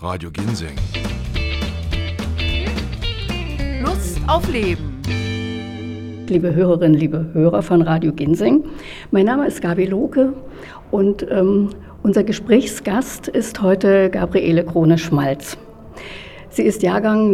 Radio Ginseng. Lust auf Leben. Liebe Hörerinnen, liebe Hörer von Radio Ginseng, mein Name ist Gabi Lohke und unser Gesprächsgast ist heute Gabriele Krone-Schmalz. Sie ist Jahrgang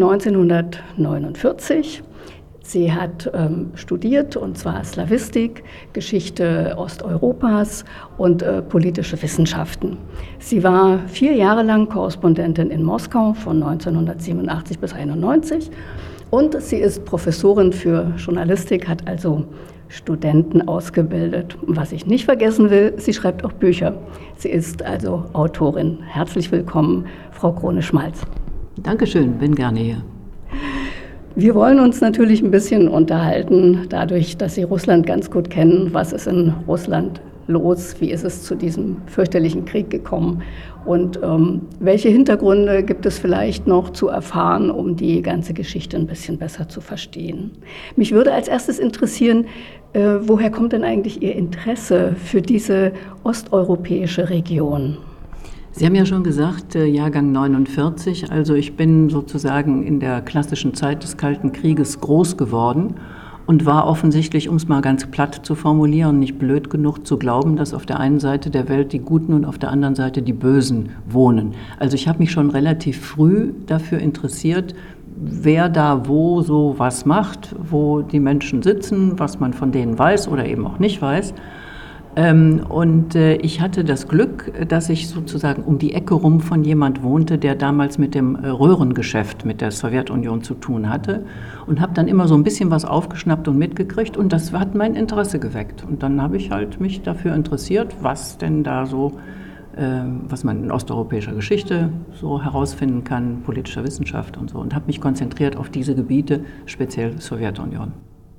1949. Sie hat studiert, und zwar Slawistik, Geschichte Osteuropas und politische Wissenschaften. Sie war 4 Jahre lang Korrespondentin in Moskau von 1987 bis 1991 und sie ist Professorin für Journalistik, hat also Studenten ausgebildet. Und was ich nicht vergessen will, sie schreibt auch Bücher. Sie ist also Autorin. Herzlich willkommen, Frau Krone-Schmalz. Dankeschön, bin gerne hier. Wir wollen uns natürlich ein bisschen unterhalten, dadurch, dass Sie Russland ganz gut kennen. Was ist in Russland los? Wie ist es zu diesem fürchterlichen Krieg gekommen? Und welche Hintergründe gibt es vielleicht noch zu erfahren, um die ganze Geschichte ein bisschen besser zu verstehen? Mich würde als erstes interessieren, woher kommt denn eigentlich Ihr Interesse für diese osteuropäische Region? Sie haben ja schon gesagt, Jahrgang 49, also ich bin sozusagen in der klassischen Zeit des Kalten Krieges groß geworden und war offensichtlich, um es mal ganz platt zu formulieren, nicht blöd genug zu glauben, dass auf der einen Seite der Welt die Guten und auf der anderen Seite die Bösen wohnen. Also ich habe mich schon relativ früh dafür interessiert, wer da wo so was macht, wo die Menschen sitzen, was man von denen weiß oder eben auch nicht weiß. Und ich hatte das Glück, dass ich sozusagen um die Ecke rum von jemand wohnte, der damals mit dem Röhrengeschäft mit der Sowjetunion zu tun hatte und habe dann immer so ein bisschen was aufgeschnappt und mitgekriegt und das hat mein Interesse geweckt. Und dann habe ich halt mich dafür interessiert, was denn da so, was man in osteuropäischer Geschichte so herausfinden kann, politischer Wissenschaft und so, und habe mich konzentriert auf diese Gebiete, speziell Sowjetunion.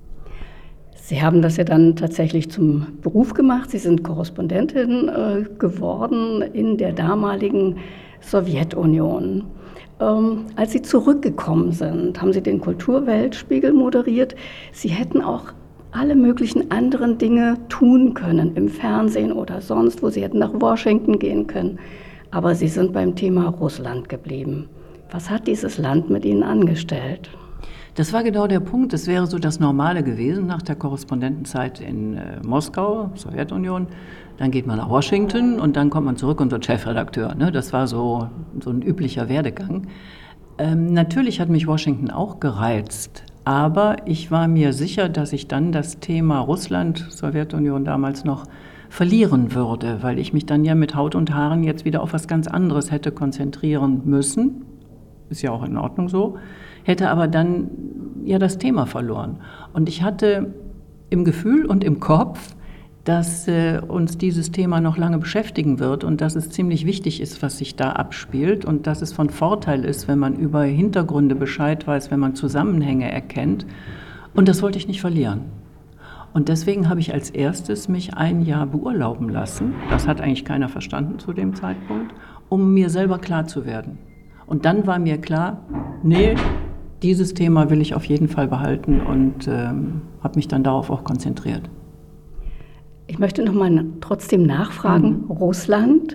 Sie haben das ja dann tatsächlich zum Beruf gemacht. Sie sind Korrespondentin geworden in der damaligen Sowjetunion. Als Sie zurückgekommen sind, haben Sie den Kulturweltspiegel moderiert. Sie hätten auch alle möglichen anderen Dinge tun können, im Fernsehen oder sonst, wo Sie hätten nach Washington gehen können. Aber Sie sind beim Thema Russland geblieben. Was hat dieses Land mit Ihnen angestellt? Das war genau der Punkt. Das wäre so das Normale gewesen nach der Korrespondentenzeit in Moskau, Sowjetunion. Dann geht man nach Washington und dann kommt man zurück und wird Chefredakteur. Ne? Das war so ein üblicher Werdegang. Natürlich hat mich Washington auch gereizt, aber ich war mir sicher, dass ich dann das Thema Russland, Sowjetunion damals noch, verlieren würde, weil ich mich dann ja mit Haut und Haaren jetzt wieder auf was ganz anderes hätte konzentrieren müssen. Ist ja auch in Ordnung so. Hätte aber dann ja das Thema verloren. Und ich hatte im Gefühl und im Kopf, dass uns dieses Thema noch lange beschäftigen wird und dass es ziemlich wichtig ist, was sich da abspielt und dass es von Vorteil ist, wenn man über Hintergründe Bescheid weiß, wenn man Zusammenhänge erkennt. Und das wollte ich nicht verlieren. Und deswegen habe ich als erstes mich 1 Jahr beurlauben lassen. Das hat eigentlich keiner verstanden zu dem Zeitpunkt, um mir selber klar zu werden. Und dann war mir klar, nee, dieses Thema will ich auf jeden Fall behalten und habe mich dann darauf auch konzentriert. Ich möchte noch mal trotzdem nachfragen, Russland,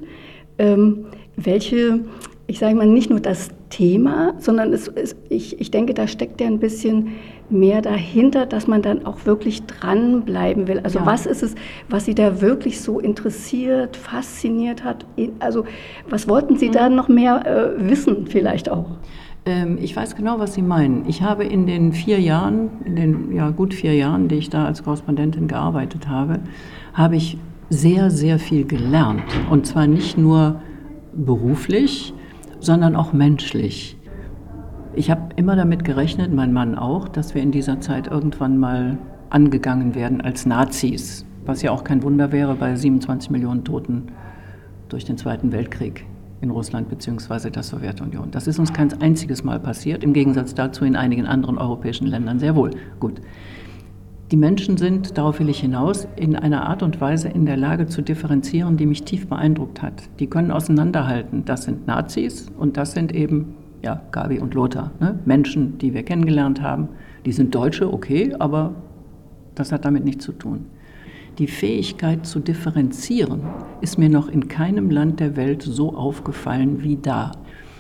welche, ich sage mal, nicht nur das Thema, sondern ich denke, da steckt ja ein bisschen mehr dahinter, dass man dann auch wirklich dranbleiben will. Also ja. Was ist es, was Sie da wirklich so interessiert, fasziniert hat? Also was wollten Sie da noch mehr wissen vielleicht auch? Ich weiß genau, was Sie meinen. Ich habe in den 4 Jahren, gut 4 Jahren, die ich da als Korrespondentin gearbeitet habe, habe ich sehr, sehr viel gelernt. Und zwar nicht nur beruflich, sondern auch menschlich. Ich habe immer damit gerechnet, mein Mann auch, dass wir in dieser Zeit irgendwann mal angegangen werden als Nazis, was ja auch kein Wunder wäre bei 27 Millionen Toten durch den Zweiten Weltkrieg in Russland bzw. der Sowjetunion. Das ist uns kein einziges Mal passiert, im Gegensatz dazu in einigen anderen europäischen Ländern sehr wohl. Gut. Die Menschen sind, darauf will ich hinaus, in einer Art und Weise in der Lage zu differenzieren, die mich tief beeindruckt hat. Die können auseinanderhalten, das sind Nazis und das sind eben Gabi und Lothar, ne? Menschen, die wir kennengelernt haben. Die sind Deutsche, okay, aber das hat damit nichts zu tun. Die Fähigkeit zu differenzieren ist mir noch in keinem Land der Welt so aufgefallen wie da.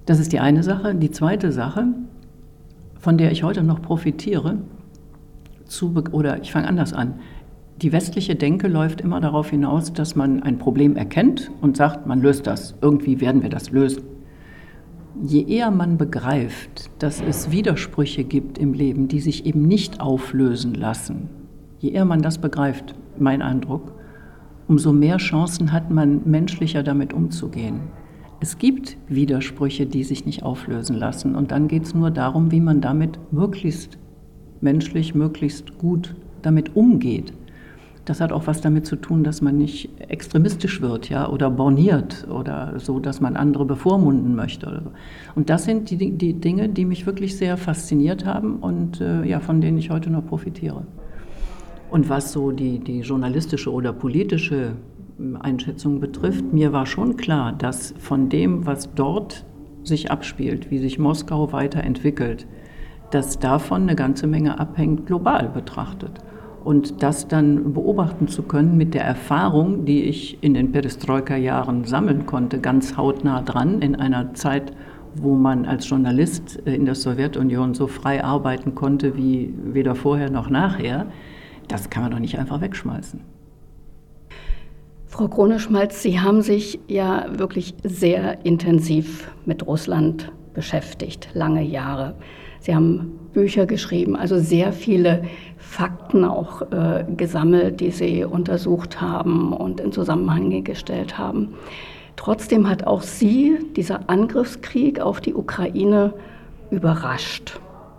Das ist die eine Sache. Die zweite Sache, von der ich heute noch profitiere, oder ich fange anders an. Die westliche Denke läuft immer darauf hinaus, dass man ein Problem erkennt und sagt, man löst das. Irgendwie werden wir das lösen. Je eher man begreift, dass es Widersprüche gibt im Leben, die sich eben nicht auflösen lassen, je eher man das begreift, mein Eindruck, umso mehr Chancen hat man, menschlicher damit umzugehen. Es gibt Widersprüche, die sich nicht auflösen lassen. Und dann geht es nur darum, wie man damit möglichst menschlich, möglichst gut damit umgeht. Das hat auch was damit zu tun, dass man nicht extremistisch wird, ja, oder borniert oder so, dass man andere bevormunden möchte. Oder so. Und das sind die Dinge, die mich wirklich sehr fasziniert haben und von denen ich heute noch profitiere. Und was so die journalistische oder politische Einschätzung betrifft, mir war schon klar, dass von dem, was dort sich abspielt, wie sich Moskau weiterentwickelt, dass davon eine ganze Menge abhängt, global betrachtet. Und das dann beobachten zu können mit der Erfahrung, die ich in den Perestroika-Jahren sammeln konnte, ganz hautnah dran, in einer Zeit, wo man als Journalist in der Sowjetunion so frei arbeiten konnte wie weder vorher noch nachher, das kann man doch nicht einfach wegschmeißen. Frau Kroneschmalz, Sie haben sich ja wirklich sehr intensiv mit Russland beschäftigt, lange Jahre. Sie haben Bücher geschrieben, also sehr viele Fakten auch gesammelt, die Sie untersucht haben und in Zusammenhänge gestellt haben. Trotzdem hat auch Sie dieser Angriffskrieg auf die Ukraine überrascht.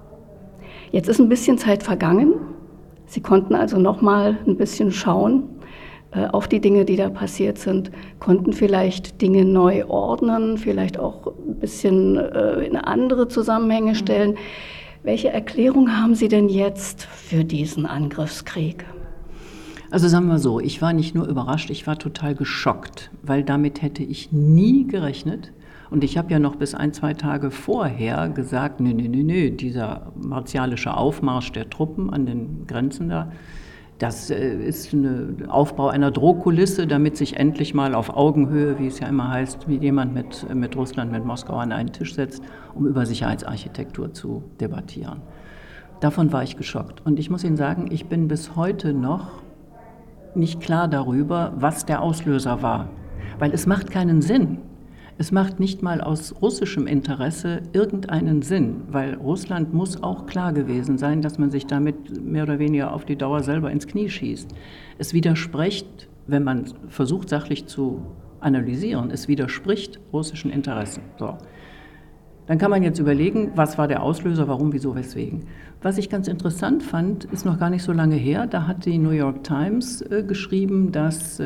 Jetzt ist ein bisschen Zeit vergangen. Sie konnten also noch mal ein bisschen schauen auf die Dinge, die da passiert sind, konnten vielleicht Dinge neu ordnen, vielleicht auch ein bisschen in andere Zusammenhänge stellen. Welche Erklärung haben Sie denn jetzt für diesen Angriffskrieg? Also sagen wir so, ich war nicht nur überrascht, ich war total geschockt, weil damit hätte ich nie gerechnet. Und ich habe ja noch bis 1-2 Tage vorher gesagt, nö, dieser martialische Aufmarsch der Truppen an den Grenzen da, das ist ein Aufbau einer Drohkulisse, damit sich endlich mal auf Augenhöhe, wie es ja immer heißt, wie jemand mit Russland, mit Moskau an einen Tisch setzt, um über Sicherheitsarchitektur zu debattieren. Davon war ich geschockt. Und ich muss Ihnen sagen, ich bin bis heute noch nicht klar darüber, was der Auslöser war. Weil es macht keinen Sinn. Es macht nicht mal aus russischem Interesse irgendeinen Sinn, weil Russland muss auch klar gewesen sein, dass man sich damit mehr oder weniger auf die Dauer selber ins Knie schießt. Es widerspricht, wenn man versucht, sachlich zu analysieren, es widerspricht russischen Interessen. So. Dann kann man jetzt überlegen, was war der Auslöser, warum, wieso, weswegen. Was ich ganz interessant fand, ist noch gar nicht so lange her, da hat die New York Times geschrieben, dass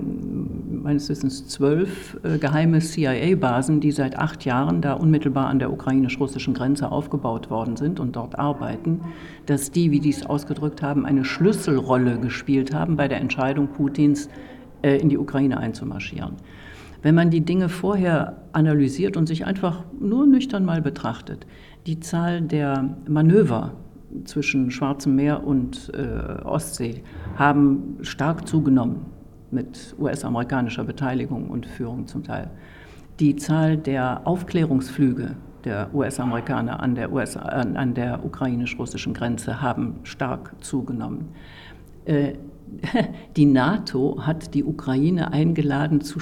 meines Wissens 12 geheime CIA-Basen, die seit 8 Jahren da unmittelbar an der ukrainisch-russischen Grenze aufgebaut worden sind und dort arbeiten, dass die, wie die es ausgedrückt haben, eine Schlüsselrolle gespielt haben bei der Entscheidung Putins, in die Ukraine einzumarschieren. Wenn man die Dinge vorher analysiert und sich einfach nur nüchtern mal betrachtet, die Zahl der Manöver zwischen Schwarzem Meer und Ostsee haben stark zugenommen mit US-amerikanischer Beteiligung und Führung zum Teil. Die Zahl der Aufklärungsflüge der US-Amerikaner an der ukrainisch-russischen Grenze haben stark zugenommen. Die NATO hat die Ukraine eingeladen zu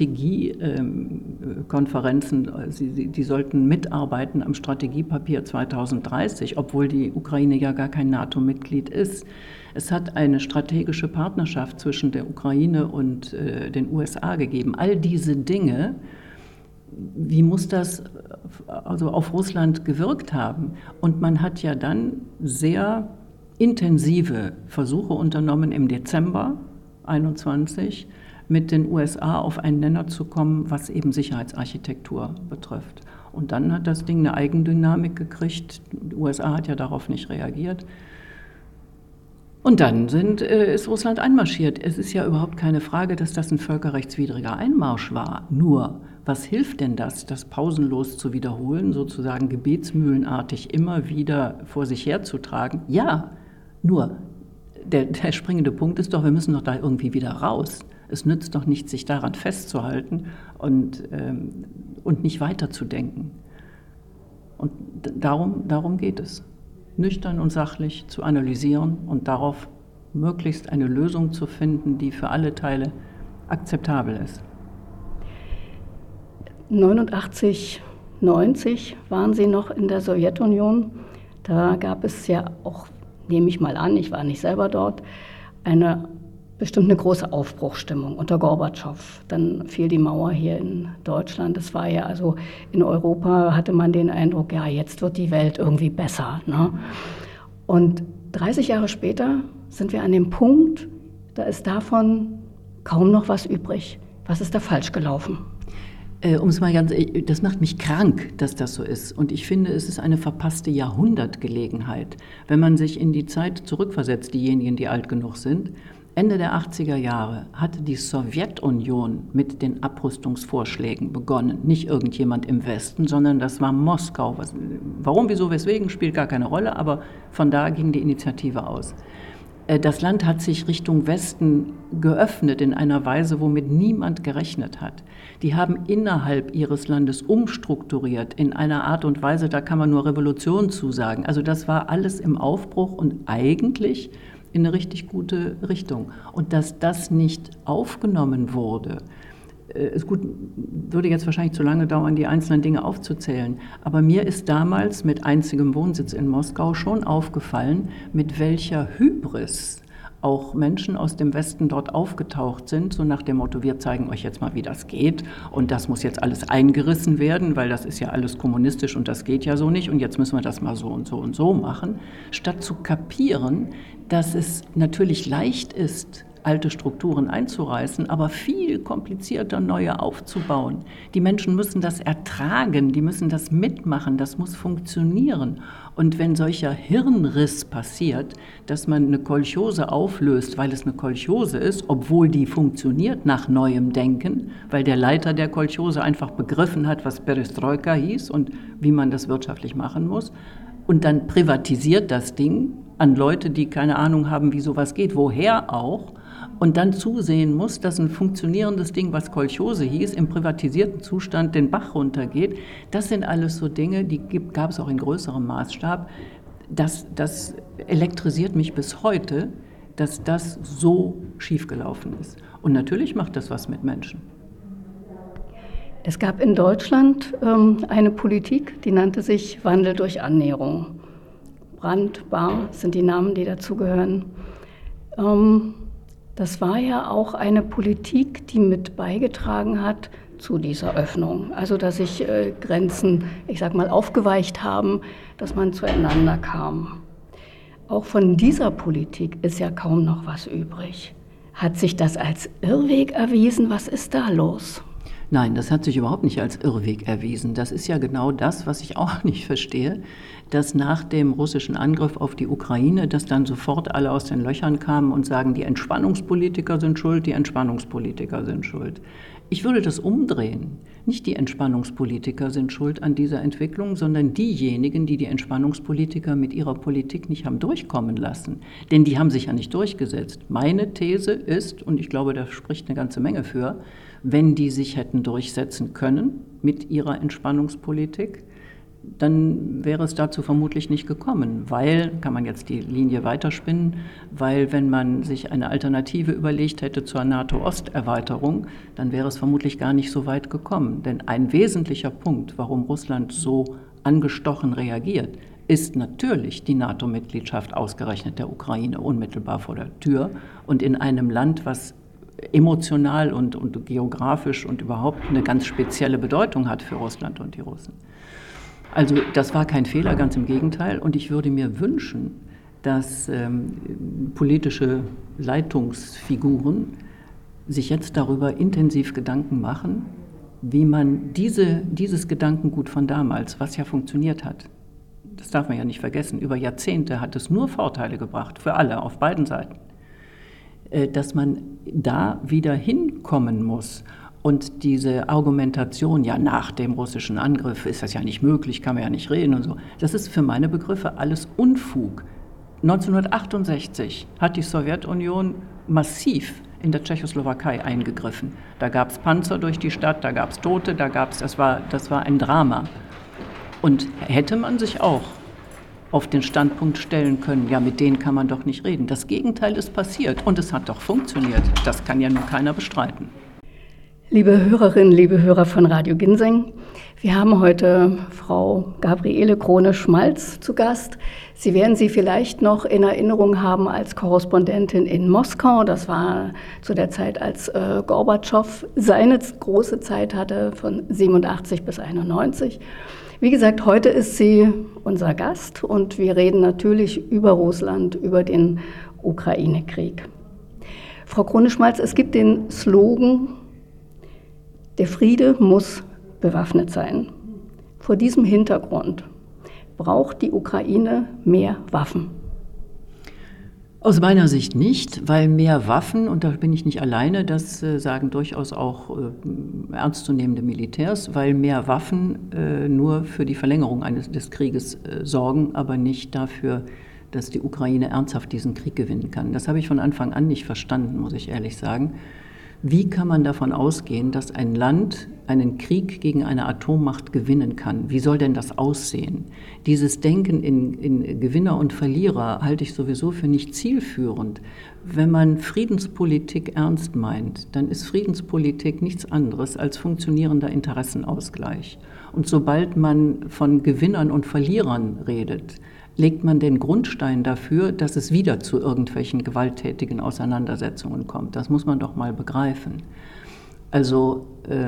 Strategiekonferenzen. Die sollten mitarbeiten am Strategiepapier 2030, obwohl die Ukraine ja gar kein NATO-Mitglied ist. Es hat eine strategische Partnerschaft zwischen der Ukraine und den USA gegeben. All diese Dinge, wie muss das also auf Russland gewirkt haben? Und man hat ja dann sehr intensive Versuche unternommen, im Dezember 2021 mit den USA auf einen Nenner zu kommen, was eben Sicherheitsarchitektur betrifft. Und dann hat das Ding eine Eigendynamik gekriegt. Die USA hat ja darauf nicht reagiert. Und dann ist Russland einmarschiert. Es ist ja überhaupt keine Frage, dass das ein völkerrechtswidriger Einmarsch war. Nur, was hilft denn das pausenlos zu wiederholen, sozusagen gebetsmühlenartig immer wieder vor sich herzutragen? Ja, nur der springende Punkt ist doch, wir müssen doch da irgendwie wieder raus. Es nützt doch nichts, sich daran festzuhalten und nicht weiterzudenken. Und darum geht es. Nüchtern und sachlich zu analysieren und darauf möglichst eine Lösung zu finden, die für alle Teile akzeptabel ist. 89, 90 waren Sie noch in der Sowjetunion. Da gab es ja auch, nehme ich mal an, ich war nicht selber dort, bestimmt eine große Aufbruchsstimmung unter Gorbatschow. Dann fiel die Mauer hier in Deutschland. Das war ja also in Europa, hatte man den Eindruck, ja, jetzt wird die Welt irgendwie besser, ne? Und 30 Jahre später sind wir an dem Punkt, da ist davon kaum noch was übrig. Was ist da falsch gelaufen? Das macht mich krank, dass das so ist. Und ich finde, es ist eine verpasste Jahrhundertgelegenheit. Wenn man sich in die Zeit zurückversetzt, diejenigen, die alt genug sind, Ende der 80er Jahre hatte die Sowjetunion mit den Abrüstungsvorschlägen begonnen. Nicht irgendjemand im Westen, sondern das war Moskau. Warum, wieso, weswegen, spielt gar keine Rolle, aber von da ging die Initiative aus. Das Land hat sich Richtung Westen geöffnet in einer Weise, womit niemand gerechnet hat. Die haben innerhalb ihres Landes umstrukturiert in einer Art und Weise, da kann man nur Revolution zusagen. Also das war alles im Aufbruch und eigentlich in eine richtig gute Richtung. Und dass das nicht aufgenommen wurde, ist gut, würde jetzt wahrscheinlich zu lange dauern, die einzelnen Dinge aufzuzählen. Aber mir ist damals mit einzigem Wohnsitz in Moskau schon aufgefallen, mit welcher Hybris auch Menschen aus dem Westen dort aufgetaucht sind, so nach dem Motto, wir zeigen euch jetzt mal, wie das geht und das muss jetzt alles eingerissen werden, weil das ist ja alles kommunistisch und das geht ja so nicht und jetzt müssen wir das mal so und so und so machen, statt zu kapieren, dass es natürlich leicht ist, alte Strukturen einzureißen, aber viel komplizierter neue aufzubauen. Die Menschen müssen das ertragen, die müssen das mitmachen, das muss funktionieren. Und wenn solcher Hirnriss passiert, dass man eine Kolchose auflöst, weil es eine Kolchose ist, obwohl die funktioniert nach neuem Denken, weil der Leiter der Kolchose einfach begriffen hat, was Perestroika hieß und wie man das wirtschaftlich machen muss, und dann privatisiert das Ding an Leute, die keine Ahnung haben, wie sowas geht, woher auch, und dann zusehen muss, dass ein funktionierendes Ding, was Kolchose hieß, im privatisierten Zustand den Bach runtergeht. Das sind alles so Dinge, die gab es auch in größerem Maßstab. Das elektrisiert mich bis heute, dass das so schiefgelaufen ist. Und natürlich macht das was mit Menschen. Es gab in Deutschland eine Politik, die nannte sich Wandel durch Annäherung. Brandt, Bahr sind die Namen, die dazugehören. Das war ja auch eine Politik, die mit beigetragen hat zu dieser Öffnung. Also dass sich Grenzen, ich sag mal, aufgeweicht haben, dass man zueinander kam. Auch von dieser Politik ist ja kaum noch was übrig. Hat sich das als Irrweg erwiesen? Was ist da los? Nein, das hat sich überhaupt nicht als Irrweg erwiesen. Das ist ja genau das, was ich auch nicht verstehe, dass nach dem russischen Angriff auf die Ukraine, dass dann sofort alle aus den Löchern kamen und sagen, die Entspannungspolitiker sind schuld, die Entspannungspolitiker sind schuld. Ich würde das umdrehen. Nicht die Entspannungspolitiker sind schuld an dieser Entwicklung, sondern diejenigen, die die Entspannungspolitiker mit ihrer Politik nicht haben durchkommen lassen. Denn die haben sich ja nicht durchgesetzt. Meine These ist, und ich glaube, da spricht eine ganze Menge für, wenn die sich hätten durchsetzen können mit ihrer Entspannungspolitik, dann wäre es dazu vermutlich nicht gekommen, weil, kann man jetzt die Linie weiterspinnen, weil wenn man sich eine Alternative überlegt hätte zur NATO-Osterweiterung, dann wäre es vermutlich gar nicht so weit gekommen. Denn ein wesentlicher Punkt, warum Russland so angestochen reagiert, ist natürlich die NATO-Mitgliedschaft ausgerechnet der Ukraine unmittelbar vor der Tür und in einem Land, was emotional und geografisch und überhaupt eine ganz spezielle Bedeutung hat für Russland und die Russen. Also das war kein Fehler, ganz im Gegenteil. Und ich würde mir wünschen, dass politische Leitungsfiguren sich jetzt darüber intensiv Gedanken machen, wie man dieses Gedankengut von damals, was ja funktioniert hat, das darf man ja nicht vergessen, über Jahrzehnte hat es nur Vorteile gebracht, für alle, auf beiden Seiten, dass man da wieder hinkommen muss. Und diese Argumentation, ja, nach dem russischen Angriff ist das ja nicht möglich, kann man ja nicht reden und so, das ist für meine Begriffe alles Unfug. 1968 hat die Sowjetunion massiv in der Tschechoslowakei eingegriffen. Da gab es Panzer durch die Stadt, da gab es Tote, das war ein Drama. Und hätte man sich auch auf den Standpunkt stellen können, ja, mit denen kann man doch nicht reden. Das Gegenteil ist passiert und es hat doch funktioniert. Das kann ja nun keiner bestreiten. Liebe Hörerinnen, liebe Hörer von Radio Ginseng, wir haben heute Frau Gabriele Krone-Schmalz zu Gast. Sie werden sie vielleicht noch in Erinnerung haben als Korrespondentin in Moskau. Das war zu der Zeit, als Gorbatschow seine große Zeit hatte, von 87 bis 91. Wie gesagt, heute ist sie unser Gast und wir reden natürlich über Russland, über den Ukraine-Krieg. Frau Krone-Schmalz, es gibt den Slogan: Der Friede muss bewaffnet sein. Vor diesem Hintergrund braucht die Ukraine mehr Waffen. Aus meiner Sicht nicht, weil mehr Waffen, und da bin ich nicht alleine, das sagen durchaus auch ernstzunehmende Militärs, weil mehr Waffen nur für die Verlängerung des Krieges sorgen, aber nicht dafür, dass die Ukraine ernsthaft diesen Krieg gewinnen kann. Das habe ich von Anfang an nicht verstanden, muss ich ehrlich sagen. Wie kann man davon ausgehen, dass ein Land einen Krieg gegen eine Atommacht gewinnen kann? Wie soll denn das aussehen? Dieses Denken in Gewinner und Verlierer halte ich sowieso für nicht zielführend. Wenn man Friedenspolitik ernst meint, dann ist Friedenspolitik nichts anderes als funktionierender Interessenausgleich. Und sobald man von Gewinnern und Verlierern redet, legt man den Grundstein dafür, dass es wieder zu irgendwelchen gewalttätigen Auseinandersetzungen kommt. Das muss man doch mal begreifen. Also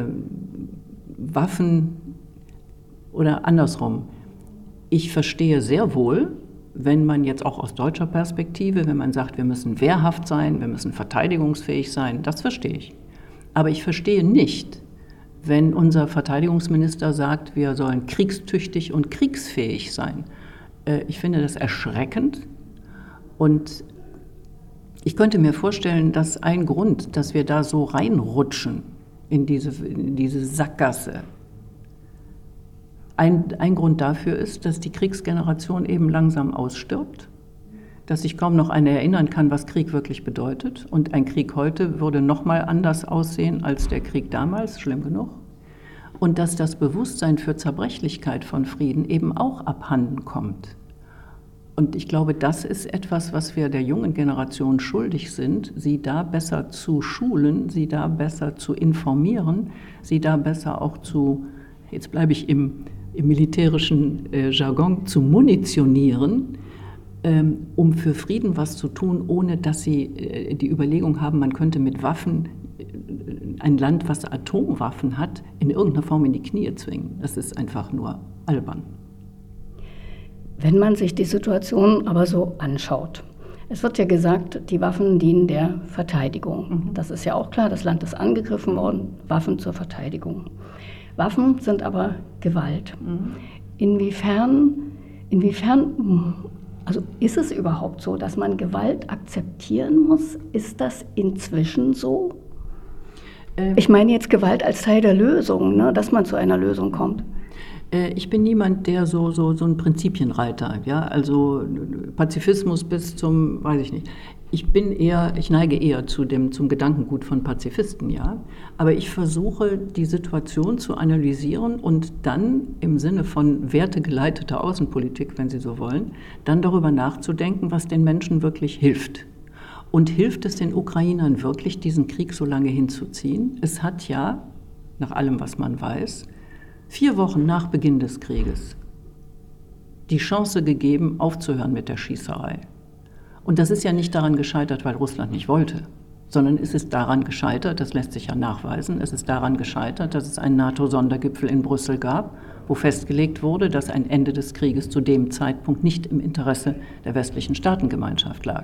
Waffen oder andersrum. Ich verstehe sehr wohl, wenn man jetzt auch aus deutscher Perspektive, wenn man sagt, wir müssen wehrhaft sein, wir müssen verteidigungsfähig sein, das verstehe ich. Aber ich verstehe nicht, wenn unser Verteidigungsminister sagt, wir sollen kriegstüchtig und kriegsfähig sein. Ich finde das erschreckend und ich könnte mir vorstellen, dass ein Grund, dass wir da so reinrutschen in diese Sackgasse, ein Grund dafür ist, dass die Kriegsgeneration eben langsam ausstirbt, dass sich kaum noch einer erinnern kann, was Krieg wirklich bedeutet. Und ein Krieg heute würde noch mal anders aussehen als der Krieg damals, schlimm genug. Und dass das Bewusstsein für Zerbrechlichkeit von Frieden eben auch abhanden kommt. Und ich glaube, das ist etwas, was wir der jungen Generation schuldig sind, sie da besser zu schulen, sie da besser zu informieren, sie da besser auch zu, jetzt bleibe ich im militärischen Jargon, zu munitionieren, um für Frieden was zu tun, ohne dass sie die Überlegung haben, man könnte mit Waffen ein Land, was Atomwaffen hat, in irgendeiner Form in die Knie zwingen. Das ist einfach nur albern. Wenn man sich die Situation aber so anschaut, es wird ja gesagt, die Waffen dienen der Verteidigung. Das ist ja auch klar, das Land ist angegriffen worden, Waffen zur Verteidigung. Waffen sind aber Gewalt. Inwiefern, also ist es überhaupt so, dass man Gewalt akzeptieren muss? Ist das inzwischen so? Ich meine jetzt Gewalt als Teil der Lösung, ne, dass man zu einer Lösung kommt. Ich bin niemand, der so ein Prinzipienreiter, ja, also Pazifismus bis zum, weiß ich nicht. Ich neige eher zum Gedankengut von Pazifisten, ja. Aber ich versuche, die Situation zu analysieren und dann im Sinne von wertegeleiteter Außenpolitik, wenn Sie so wollen, dann darüber nachzudenken, was den Menschen wirklich hilft. Und hilft es den Ukrainern wirklich, diesen Krieg so lange hinzuziehen? Es hat ja, nach allem, was man weiß, 4 Wochen nach Beginn des Krieges die Chance gegeben, aufzuhören mit der Schießerei. Und das ist ja nicht daran gescheitert, weil Russland nicht wollte, sondern es ist daran gescheitert, das lässt sich ja nachweisen, es ist daran gescheitert, dass es einen NATO-Sondergipfel in Brüssel gab, wo festgelegt wurde, dass ein Ende des Krieges zu dem Zeitpunkt nicht im Interesse der westlichen Staatengemeinschaft lag.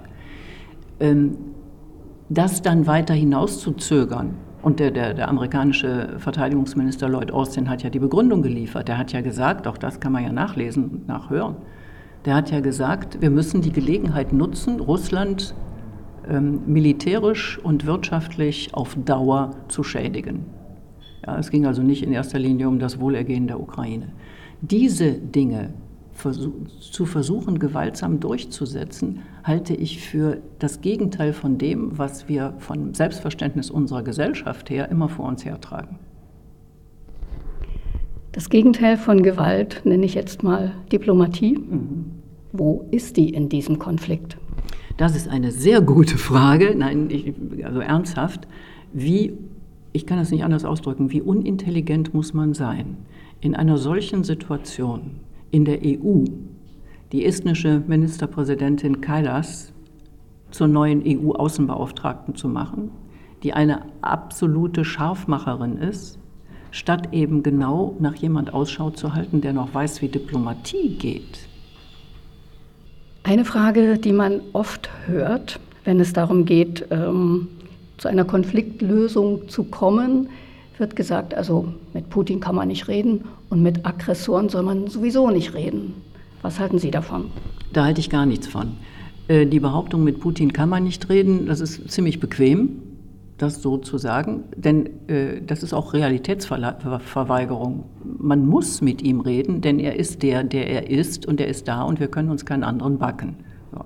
Das dann weiter hinauszuzögern, und der amerikanische Verteidigungsminister Lloyd Austin hat ja die Begründung geliefert, der hat ja gesagt, auch das kann man ja nachlesen und nachhören, der hat ja gesagt, wir müssen die Gelegenheit nutzen, Russland militärisch und wirtschaftlich auf Dauer zu schädigen. Ja, es ging also nicht in erster Linie um das Wohlergehen der Ukraine. Diese Dinge zu versuchen, gewaltsam durchzusetzen, halte ich für das Gegenteil von dem, was wir vom Selbstverständnis unserer Gesellschaft her immer vor uns hertragen. Das Gegenteil von Gewalt nenne ich jetzt mal Diplomatie. Wo ist die in diesem Konflikt? Das ist eine sehr gute Frage. Nein, also ernsthaft. Ich kann das nicht anders ausdrücken, wie unintelligent muss man sein, in einer solchen Situation in der EU die estnische Ministerpräsidentin Kallas zur neuen EU-Außenbeauftragten zu machen, die eine absolute Scharfmacherin ist, statt eben genau nach jemand Ausschau zu halten, der noch weiß, wie Diplomatie geht. Eine Frage, die man oft hört, wenn es darum geht, zu einer Konfliktlösung zu kommen, wird gesagt, also mit Putin kann man nicht reden und mit Aggressoren soll man sowieso nicht reden. Was halten Sie davon? Da halte ich gar nichts von. Die Behauptung, mit Putin kann man nicht reden, das ist ziemlich bequem, das so zu sagen, denn das ist auch Realitätsverweigerung. Man muss mit ihm reden, denn er ist der er ist und er ist da und wir können uns keinen anderen backen. So.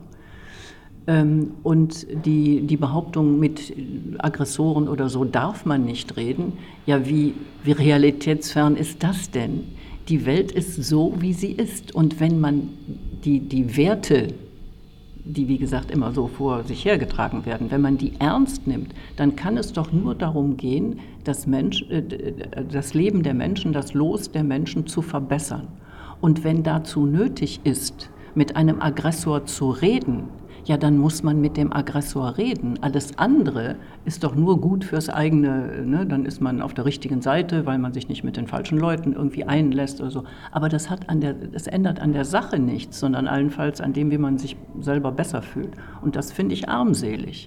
Und die Behauptung, mit Aggressoren oder so darf man nicht reden, ja, wie realitätsfern ist das denn? Die Welt ist so, wie sie ist. Und wenn man die Werte, die wie gesagt immer so vor sich hergetragen werden, wenn man die ernst nimmt, dann kann es doch nur darum gehen, das Leben der Menschen, das Los der Menschen zu verbessern. Und wenn dazu nötig ist, mit einem Aggressor zu reden, ja, dann muss man mit dem Aggressor reden. Alles andere ist doch nur gut fürs eigene, ne? Dann ist man auf der richtigen Seite, weil man sich nicht mit den falschen Leuten irgendwie einlässt oder so. Aber das ändert an der Sache nichts, sondern allenfalls an dem, wie man sich selber besser fühlt. Und das finde ich armselig.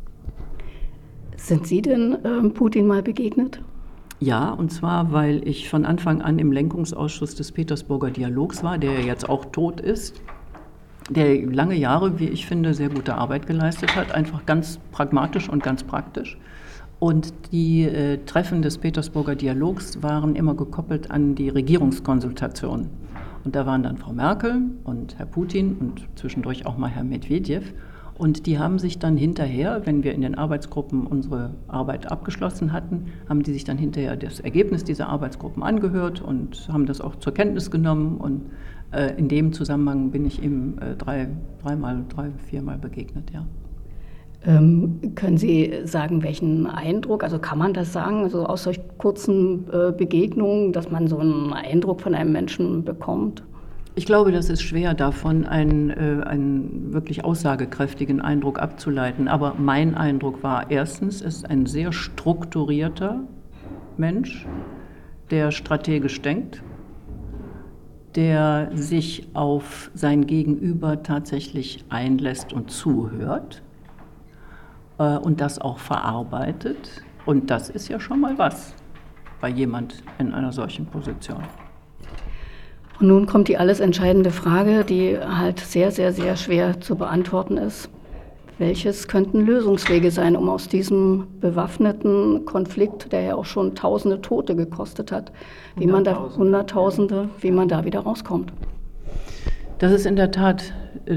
Sind Sie denn Putin mal begegnet? Ja, und zwar, weil ich von Anfang an im Lenkungsausschuss des Petersburger Dialogs war, der jetzt auch tot ist, der lange Jahre, wie ich finde, sehr gute Arbeit geleistet hat, einfach ganz pragmatisch und ganz praktisch. Und die Treffen des Petersburger Dialogs waren immer gekoppelt an die Regierungskonsultationen. Und da waren dann Frau Merkel und Herr Putin und zwischendurch auch mal Herr Medwedew. Und die haben sich dann hinterher, wenn wir in den Arbeitsgruppen unsere Arbeit abgeschlossen hatten, haben die sich dann hinterher das Ergebnis dieser Arbeitsgruppen angehört und haben das auch zur Kenntnis genommen. Und in dem Zusammenhang bin ich ihm viermal begegnet, ja. Können Sie sagen, welchen Eindruck, also kann man das sagen, also aus solch kurzen Begegnungen, dass man so einen Eindruck von einem Menschen bekommt? Ich glaube, das ist schwer, davon einen wirklich aussagekräftigen Eindruck abzuleiten. Aber mein Eindruck war erstens, es ist ein sehr strukturierter Mensch, der strategisch denkt, der sich auf sein Gegenüber tatsächlich einlässt und zuhört und das auch verarbeitet. Und das ist ja schon mal was bei jemand in einer solchen Position. Und nun kommt die alles entscheidende Frage, die halt sehr, sehr, sehr schwer zu beantworten ist. Welches könnten Lösungswege sein, um aus diesem bewaffneten Konflikt, der ja auch schon Tausende Tote gekostet hat, Hunderttausende, wie man da wieder rauskommt? Das ist in der Tat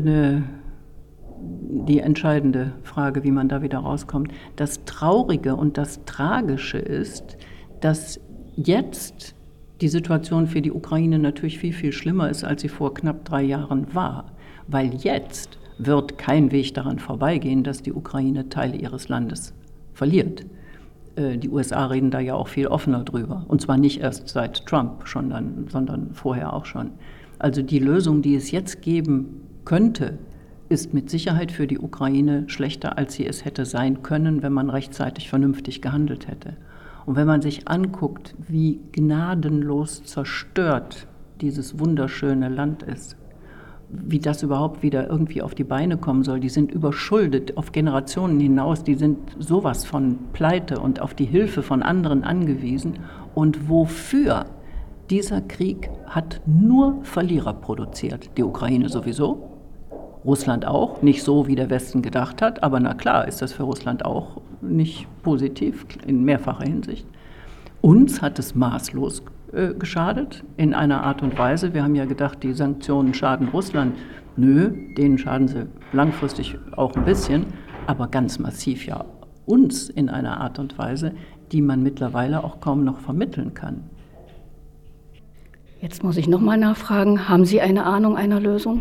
die entscheidende Frage, wie man da wieder rauskommt. Das Traurige und das Tragische ist, dass jetzt die Situation für die Ukraine natürlich viel, viel schlimmer ist, als sie vor knapp 3 Jahren war. Weil jetzt wird kein Weg daran vorbeigehen, dass die Ukraine Teile ihres Landes verliert. Die USA reden da ja auch viel offener drüber. Und zwar nicht erst seit Trump, sondern vorher auch schon. Also die Lösung, die es jetzt geben könnte, ist mit Sicherheit für die Ukraine schlechter, als sie es hätte sein können, wenn man rechtzeitig vernünftig gehandelt hätte. Und wenn man sich anguckt, wie gnadenlos zerstört dieses wunderschöne Land ist, wie das überhaupt wieder irgendwie auf die Beine kommen soll, die sind überschuldet auf Generationen hinaus, die sind sowas von pleite und auf die Hilfe von anderen angewiesen. Und wofür? Dieser Krieg hat nur Verlierer produziert. Die Ukraine sowieso, Russland auch, nicht so, wie der Westen gedacht hat, aber na klar ist das für Russland auch nicht positiv in mehrfacher Hinsicht. Uns hat es maßlos geschadet in einer Art und Weise. Wir haben ja gedacht, die Sanktionen schaden Russland. Nö, denen schaden sie langfristig auch ein bisschen, aber ganz massiv ja uns in einer Art und Weise, die man mittlerweile auch kaum noch vermitteln kann. Jetzt muss ich nochmal nachfragen, haben Sie eine Ahnung einer Lösung?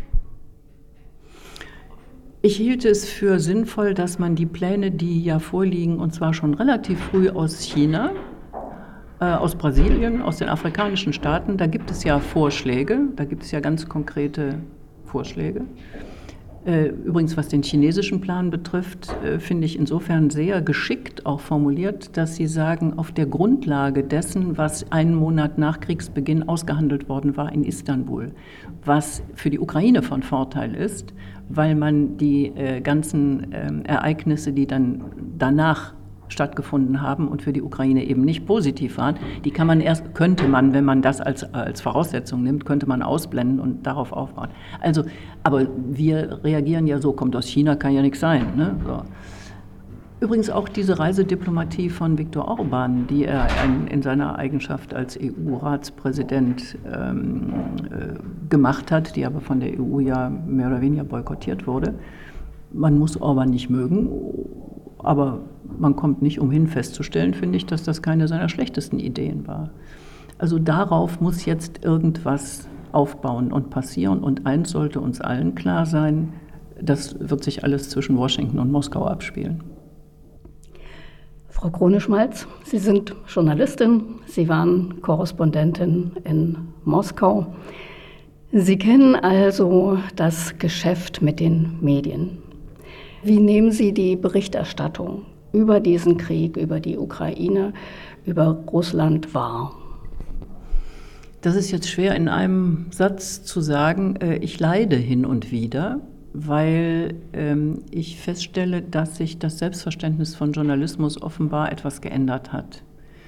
Ich hielt es für sinnvoll, dass man die Pläne, die ja vorliegen, und zwar schon relativ früh aus China, aus Brasilien, aus den afrikanischen Staaten, da gibt es ja Vorschläge, da gibt es ja ganz konkrete Vorschläge. Übrigens, was den chinesischen Plan betrifft, finde ich insofern sehr geschickt auch formuliert, dass Sie sagen, auf der Grundlage dessen, was einen Monat nach Kriegsbeginn ausgehandelt worden war in Istanbul, was für die Ukraine von Vorteil ist, weil man die ganzen Ereignisse, die dann danach stattgefunden haben und für die Ukraine eben nicht positiv waren, die könnte man, wenn man das als Voraussetzung nimmt, könnte man ausblenden und darauf aufbauen. Also, aber wir reagieren ja so, kommt aus China, kann ja nichts sein. Ne? So. Übrigens auch diese Reisediplomatie von Viktor Orban, die er in seiner Eigenschaft als EU-Ratspräsident gemacht hat, die aber von der EU ja mehr oder weniger boykottiert wurde. Man muss Orban nicht mögen, aber man kommt nicht umhin festzustellen, finde ich, dass das keine seiner schlechtesten Ideen war. Also darauf muss jetzt irgendwas aufbauen und passieren. Und eins sollte uns allen klar sein, das wird sich alles zwischen Washington und Moskau abspielen. Frau Krone-Schmalz, Sie sind Journalistin, Sie waren Korrespondentin in Moskau. Sie kennen also das Geschäft mit den Medien. Wie nehmen Sie die Berichterstattung über diesen Krieg, über die Ukraine, über Russland wahr? Das ist jetzt schwer in einem Satz zu sagen. Ich leide hin und wieder, weil ich feststelle, dass sich das Selbstverständnis von Journalismus offenbar etwas geändert hat.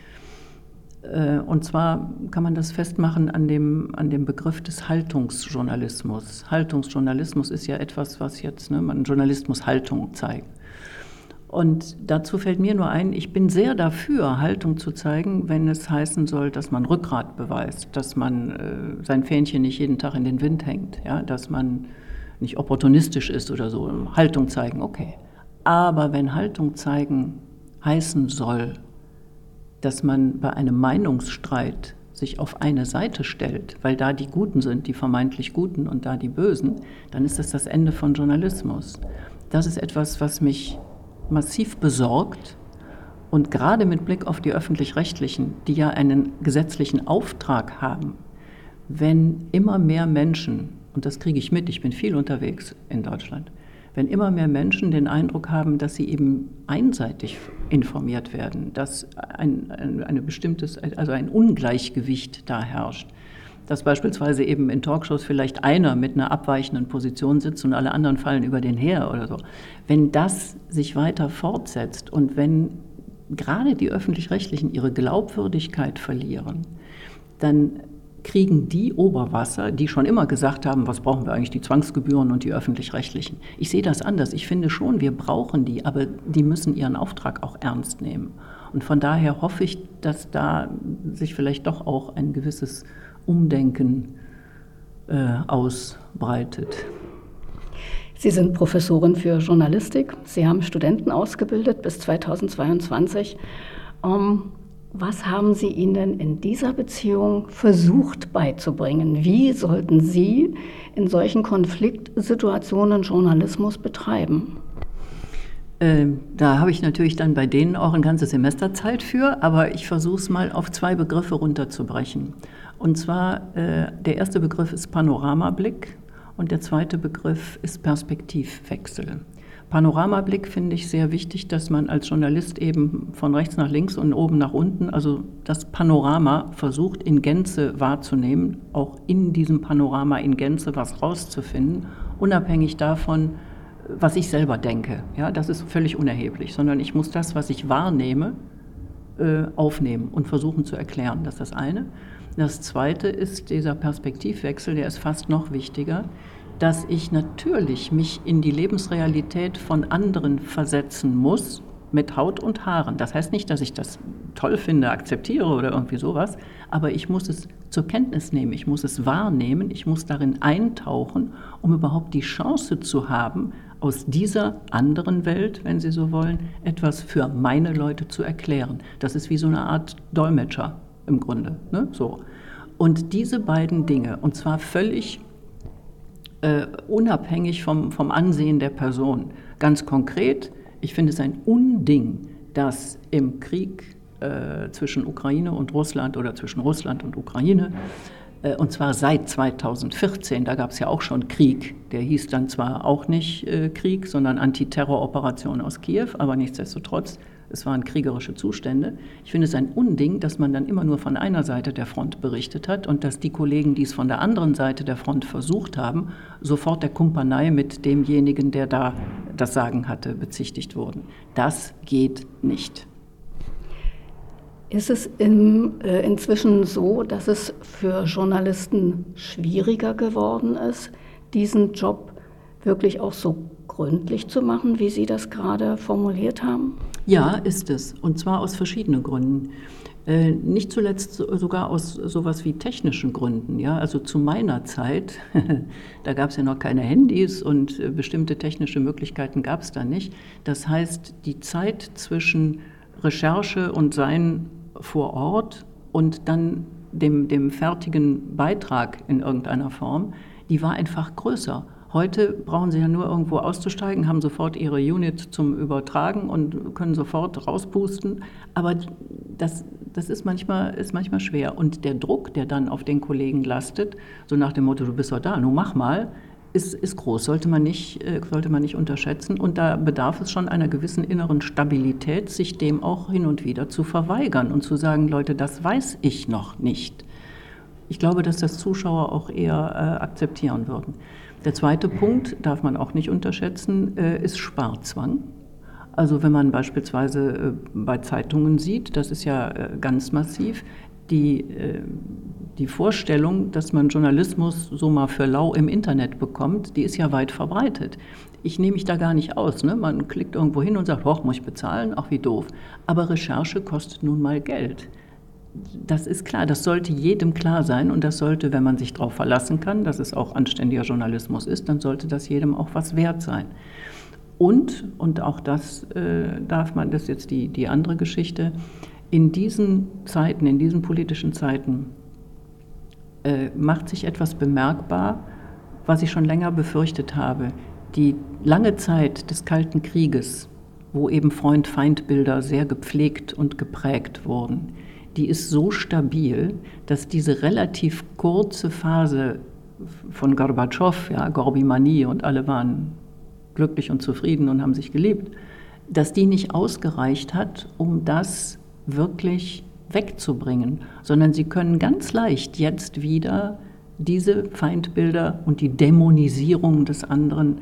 Und zwar kann man das festmachen an dem Begriff des Haltungsjournalismus. Haltungsjournalismus ist ja etwas, was jetzt, man Journalismus Haltung zeigt. Und dazu fällt mir nur ein, ich bin sehr dafür, Haltung zu zeigen, wenn es heißen soll, dass man Rückgrat beweist, dass man sein Fähnchen nicht jeden Tag in den Wind hängt, ja, dass man nicht opportunistisch ist oder so. Haltung zeigen, okay. Aber wenn Haltung zeigen heißen soll, dass man bei einem Meinungsstreit sich auf eine Seite stellt, weil da die Guten sind, die vermeintlich Guten und da die Bösen, dann ist das Ende von Journalismus. Das ist etwas, was mich massiv besorgt und gerade mit Blick auf die Öffentlich-Rechtlichen, die ja einen gesetzlichen Auftrag haben, wenn immer mehr Menschen, und das kriege ich mit, ich bin viel unterwegs in Deutschland, wenn immer mehr Menschen den Eindruck haben, dass sie eben einseitig informiert werden, dass ein Ungleichgewicht da herrscht, dass beispielsweise eben in Talkshows vielleicht einer mit einer abweichenden Position sitzt und alle anderen fallen über den her oder so. Wenn das sich weiter fortsetzt und wenn gerade die Öffentlich-Rechtlichen ihre Glaubwürdigkeit verlieren, dann kriegen die Oberwasser, die schon immer gesagt haben, was brauchen wir eigentlich, die Zwangsgebühren und die Öffentlich-Rechtlichen. Ich sehe das anders. Ich finde schon, wir brauchen die, aber die müssen ihren Auftrag auch ernst nehmen. Und von daher hoffe ich, dass da sich vielleicht doch auch ein gewisses Umdenken ausbreitet. Sie sind Professorin für Journalistik. Sie haben Studenten ausgebildet bis 2022. Was haben Sie ihnen in dieser Beziehung versucht beizubringen? Wie sollten Sie in solchen Konfliktsituationen Journalismus betreiben? Da habe ich natürlich dann bei denen auch ein ganzes Semester Zeit für, aber ich versuche es mal auf 2 Begriffe runterzubrechen. Und zwar, der erste Begriff ist Panoramablick und der zweite Begriff ist Perspektivwechsel. Panoramablick finde ich sehr wichtig, dass man als Journalist eben von rechts nach links und oben nach unten, also das Panorama versucht in Gänze wahrzunehmen, auch in diesem Panorama in Gänze was rauszufinden, unabhängig davon, was ich selber denke. Ja, das ist völlig unerheblich, sondern ich muss das, was ich wahrnehme, aufnehmen und versuchen zu erklären. Das ist das eine. Das zweite ist dieser Perspektivwechsel, der ist fast noch wichtiger, dass ich natürlich mich in die Lebensrealität von anderen versetzen muss, mit Haut und Haaren. Das heißt nicht, dass ich das toll finde, akzeptiere oder irgendwie sowas, aber ich muss es zur Kenntnis nehmen, ich muss es wahrnehmen, ich muss darin eintauchen, um überhaupt die Chance zu haben, aus dieser anderen Welt, wenn Sie so wollen, etwas für meine Leute zu erklären. Das ist wie so eine Art Dolmetscher im Grunde, ne? So. Und diese beiden Dinge, und zwar völlig unabhängig vom Ansehen der Person, ganz konkret, ich finde es ein Unding, dass im Krieg zwischen Ukraine und Russland oder zwischen Russland und Ukraine, und zwar seit 2014, da gab es ja auch schon Krieg, der hieß dann zwar auch nicht Krieg, sondern Antiterroroperation aus Kiew, aber nichtsdestotrotz, es waren kriegerische Zustände. Ich finde es ein Unding, dass man dann immer nur von einer Seite der Front berichtet hat und dass die Kollegen, die es von der anderen Seite der Front versucht haben, sofort der Kumpanei mit demjenigen, der da das Sagen hatte, bezichtigt wurden. Das geht nicht. Ist es inzwischen so, dass es für Journalisten schwieriger geworden ist, diesen Job wirklich auch so gründlich zu machen, wie Sie das gerade formuliert haben? Ja, ist es. Und zwar aus verschiedenen Gründen. Nicht zuletzt sogar aus sowas wie technischen Gründen. Ja? Also zu meiner Zeit, da gab es ja noch keine Handys und bestimmte technische Möglichkeiten gab es da nicht. Das heißt, die Zeit zwischen Recherche und Sein vor Ort und dann dem fertigen Beitrag in irgendeiner Form, die war einfach größer. Heute brauchen Sie ja nur irgendwo auszusteigen, haben sofort Ihre Unit zum Übertragen und können sofort rauspusten. Aber das ist manchmal schwer. Und der Druck, der dann auf den Kollegen lastet, so nach dem Motto, du bist doch da, nun mach mal, ist groß, sollte man nicht unterschätzen. Und da bedarf es schon einer gewissen inneren Stabilität, sich dem auch hin und wieder zu verweigern und zu sagen, Leute, das weiß ich noch nicht. Ich glaube, dass das Zuschauer auch eher akzeptieren würden. Der zweite Punkt, darf man auch nicht unterschätzen, ist Sparzwang. Also wenn man beispielsweise bei Zeitungen sieht, das ist ja ganz massiv, die Vorstellung, dass man Journalismus so mal für lau im Internet bekommt, die ist ja weit verbreitet. Ich nehme mich da gar nicht aus. Ne? Man klickt irgendwo hin und sagt, hoch, muss ich bezahlen? Ach, wie doof. Aber Recherche kostet nun mal Geld. Das ist klar, das sollte jedem klar sein und das sollte, wenn man sich darauf verlassen kann, dass es auch anständiger Journalismus ist, dann sollte das jedem auch was wert sein. Und auch das darf man, das ist jetzt die andere Geschichte, in diesen Zeiten, in diesen politischen Zeiten macht sich etwas bemerkbar, was ich schon länger befürchtet habe. Die lange Zeit des Kalten Krieges, wo eben Freund-Feind-Bilder sehr gepflegt und geprägt wurden, die ist so stabil, dass diese relativ kurze Phase von Gorbatschow, ja, Gorbimanie und alle waren glücklich und zufrieden und haben sich geliebt, dass die nicht ausgereicht hat, um das wirklich wegzubringen, sondern sie können ganz leicht jetzt wieder diese Feindbilder und die Dämonisierung des anderen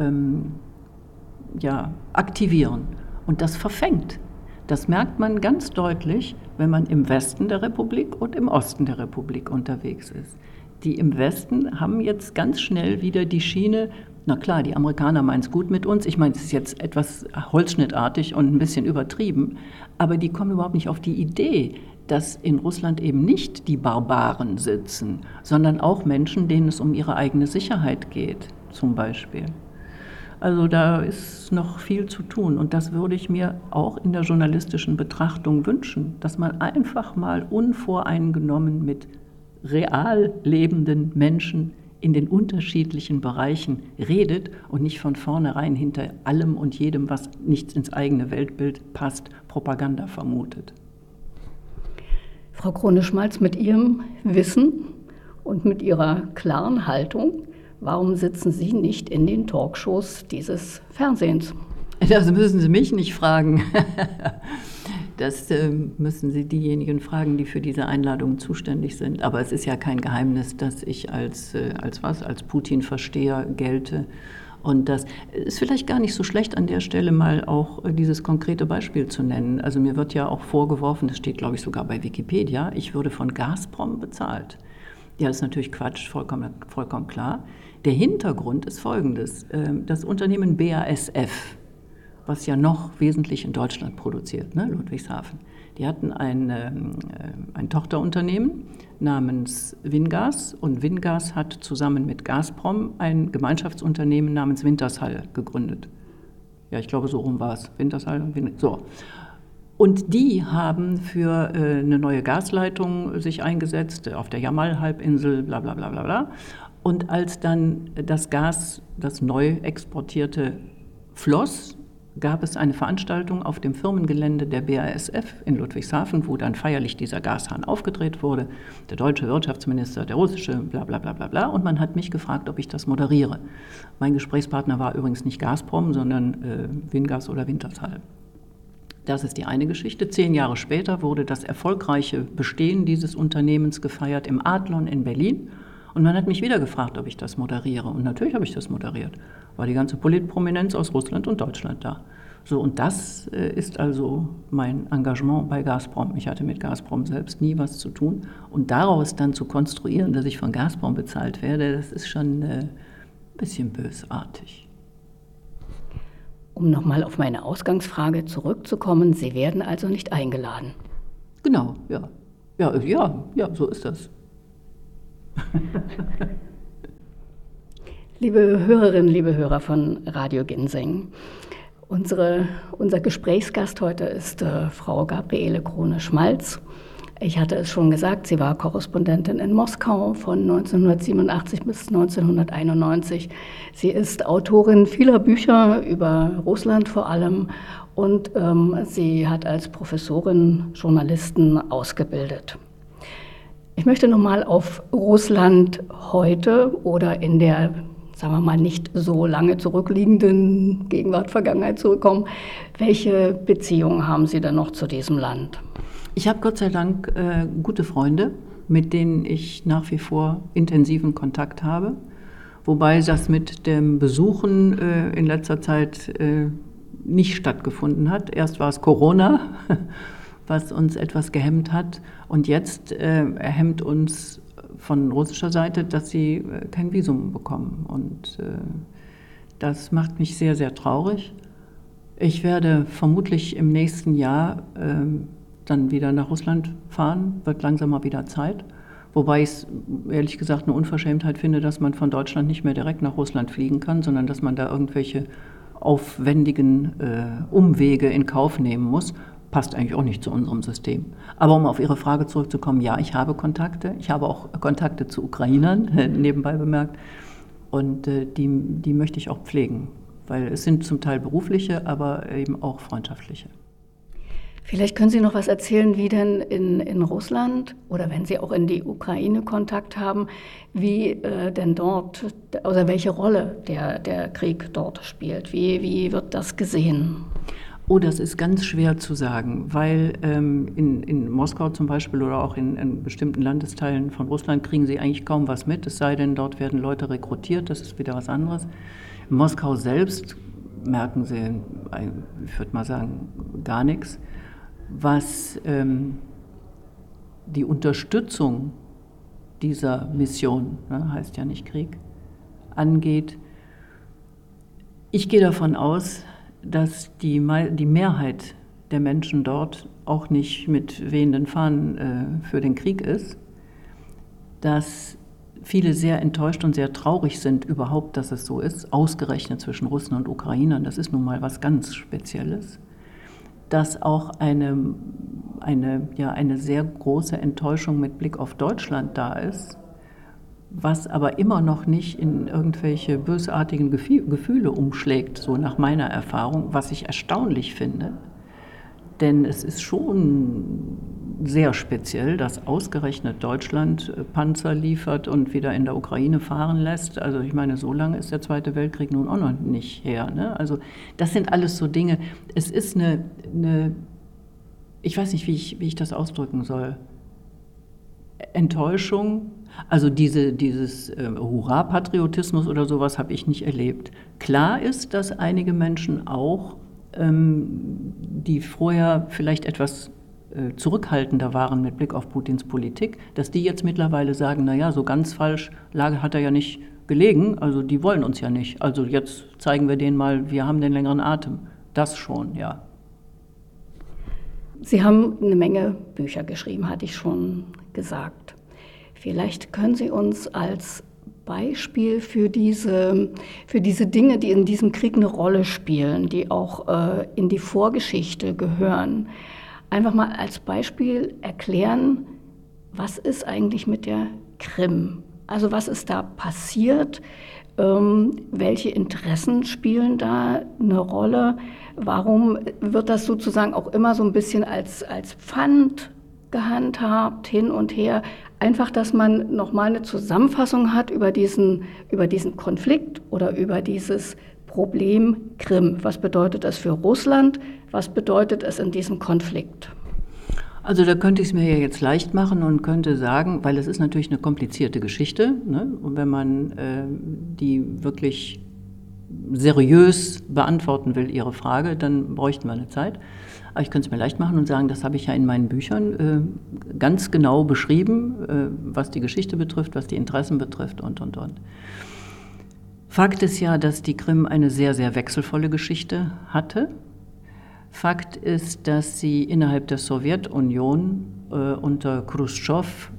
aktivieren. Und das verfängt. Das merkt man ganz deutlich, wenn man im Westen der Republik und im Osten der Republik unterwegs ist. Die im Westen haben jetzt ganz schnell wieder die Schiene, na klar, die Amerikaner meinen es gut mit uns, ich meine, es ist jetzt etwas holzschnittartig und ein bisschen übertrieben, aber die kommen überhaupt nicht auf die Idee, dass in Russland eben nicht die Barbaren sitzen, sondern auch Menschen, denen es um ihre eigene Sicherheit geht, zum Beispiel. Also da ist noch viel zu tun und das würde ich mir auch in der journalistischen Betrachtung wünschen, dass man einfach mal unvoreingenommen mit real lebenden Menschen in den unterschiedlichen Bereichen redet und nicht von vornherein hinter allem und jedem, was nicht ins eigene Weltbild passt, Propaganda vermutet. Frau Krone-Schmalz, mit Ihrem Wissen und mit Ihrer klaren Haltung, warum sitzen Sie nicht in den Talkshows dieses Fernsehens? Das müssen Sie mich nicht fragen. Das müssen Sie diejenigen fragen, die für diese Einladung zuständig sind. Aber es ist ja kein Geheimnis, dass ich als Putin-Versteher gelte. Und das ist vielleicht gar nicht so schlecht, an der Stelle mal auch dieses konkrete Beispiel zu nennen. Also mir wird ja auch vorgeworfen, das steht, glaube ich, sogar bei Wikipedia, ich würde von Gazprom bezahlt. Ja, das ist natürlich Quatsch, vollkommen klar. Der Hintergrund ist folgendes. Das Unternehmen BASF, was ja noch wesentlich in Deutschland produziert, ne, Ludwigshafen, die hatten ein Tochterunternehmen namens Wingas und Wingas hat zusammen mit Gazprom ein Gemeinschaftsunternehmen namens Wintershall gegründet. Ja, ich glaube, so rum war es. Wintershall und Wingas. So. Und die haben für eine neue Gasleitung sich eingesetzt auf der Jamal-Halbinsel, bla bla bla bla bla. Und als dann das Gas, das neu exportierte, floss, gab es eine Veranstaltung auf dem Firmengelände der BASF in Ludwigshafen, wo dann feierlich dieser Gashahn aufgedreht wurde. Der deutsche Wirtschaftsminister, der russische, bla bla bla bla bla. Und man hat mich gefragt, ob ich das moderiere. Mein Gesprächspartner war übrigens nicht Gazprom, sondern Wingas oder Wintershall. Das ist die eine Geschichte. 10 Jahre später wurde das erfolgreiche Bestehen dieses Unternehmens gefeiert im Adlon in Berlin. Und man hat mich wieder gefragt, ob ich das moderiere. Und natürlich habe ich das moderiert. War die ganze Politprominenz aus Russland und Deutschland da. So, und das ist also mein Engagement bei Gazprom. Ich hatte mit Gazprom selbst nie was zu tun. Und daraus dann zu konstruieren, dass ich von Gazprom bezahlt werde, das ist schon ein bisschen bösartig. Um nochmal auf meine Ausgangsfrage zurückzukommen, Sie werden also nicht eingeladen. Genau, ja. Ja, so ist das. Liebe Hörerinnen, liebe Hörer von Radio Ginseng, unser Gesprächsgast heute ist Frau Gabriele Krone-Schmalz. Ich hatte es schon gesagt, sie war Korrespondentin in Moskau von 1987 bis 1991. Sie ist Autorin vieler Bücher über Russland vor allem und sie hat als Professorin Journalisten ausgebildet. Ich möchte nochmal auf Russland heute oder in der, sagen wir mal, nicht so lange zurückliegenden Gegenwart, Vergangenheit zurückkommen. Welche Beziehungen haben Sie denn noch zu diesem Land? Ich habe Gott sei Dank gute Freunde, mit denen ich nach wie vor intensiven Kontakt habe. Wobei das mit dem Besuchen in letzter Zeit nicht stattgefunden hat. Erst war es Corona, was uns etwas gehemmt hat. Und jetzt hemmt uns von russischer Seite, dass sie kein Visum bekommen. Und das macht mich sehr, sehr traurig. Ich werde vermutlich im nächsten Jahr dann wieder nach Russland fahren, wird langsam mal wieder Zeit. Wobei ich es ehrlich gesagt eine Unverschämtheit finde, dass man von Deutschland nicht mehr direkt nach Russland fliegen kann, sondern dass man da irgendwelche aufwendigen Umwege in Kauf nehmen muss. Passt eigentlich auch nicht zu unserem System. Aber um auf Ihre Frage zurückzukommen, ja, ich habe Kontakte. Ich habe auch Kontakte zu Ukrainern, nebenbei bemerkt. Und die möchte ich auch pflegen, weil es sind zum Teil berufliche, aber eben auch freundschaftliche. Vielleicht können Sie noch was erzählen, wie denn in Russland oder wenn Sie auch in die Ukraine Kontakt haben, wie denn dort, oder welche Rolle der Krieg dort spielt. Wie wird das gesehen? Oh, das ist ganz schwer zu sagen, weil in Moskau zum Beispiel oder auch in bestimmten Landesteilen von Russland kriegen Sie eigentlich kaum was mit, es sei denn, dort werden Leute rekrutiert, das ist wieder was anderes. In Moskau selbst merken Sie, ich würde mal sagen, gar nichts. Was die Unterstützung dieser Mission, heißt ja nicht Krieg, angeht. Ich gehe davon aus, dass die Mehrheit der Menschen dort auch nicht mit wehenden Fahnen für den Krieg ist, dass viele sehr enttäuscht und sehr traurig sind überhaupt, dass es so ist, ausgerechnet zwischen Russen und Ukrainern, das ist nun mal was ganz Spezielles. Dass auch eine sehr große Enttäuschung mit Blick auf Deutschland da ist, was aber immer noch nicht in irgendwelche bösartigen Gefühle umschlägt, so nach meiner Erfahrung, was ich erstaunlich finde. Denn es ist schon sehr speziell, dass ausgerechnet Deutschland Panzer liefert und wieder in der Ukraine fahren lässt. Also ich meine, so lange ist der Zweite Weltkrieg nun auch noch nicht her. Ne? Also das sind alles so Dinge. Es ist eine ich weiß nicht, wie ich das ausdrücken soll, Enttäuschung. Also dieses Hurra-Patriotismus oder sowas habe ich nicht erlebt. Klar ist, dass einige Menschen auch, die vorher vielleicht etwas zurückhaltender waren mit Blick auf Putins Politik, dass die jetzt mittlerweile sagen, naja, so ganz falsch hat er ja nicht gelegen, also die wollen uns ja nicht. Also jetzt zeigen wir denen mal, wir haben den längeren Atem. Das schon, ja. Sie haben eine Menge Bücher geschrieben, hatte ich schon gesagt. Vielleicht können Sie uns als Beispiel für diese Dinge, die in diesem Krieg eine Rolle spielen, die auch in die Vorgeschichte gehören, einfach mal als Beispiel erklären, was ist eigentlich mit der Krim? Also was ist da passiert? Welche Interessen spielen da eine Rolle? Warum wird das sozusagen auch immer so ein bisschen als Pfand gehandhabt, hin und her? Einfach, dass man nochmal eine Zusammenfassung hat über diesen Konflikt oder über dieses Problem Krim. Was bedeutet das für Russland? Was bedeutet es in diesem Konflikt? Also da könnte ich es mir ja jetzt leicht machen und könnte sagen, weil es ist natürlich eine komplizierte Geschichte, ne? Und wenn man die wirklich seriös beantworten will, Ihre Frage, dann bräuchten wir eine Zeit. Aber ich könnte es mir leicht machen und sagen, das habe ich ja in meinen Büchern ganz genau beschrieben, was die Geschichte betrifft, was die Interessen betrifft und. Fakt ist ja, dass die Krim eine sehr, sehr wechselvolle Geschichte hatte. Fakt ist, dass sie innerhalb der Sowjetunion unter Chruschtschow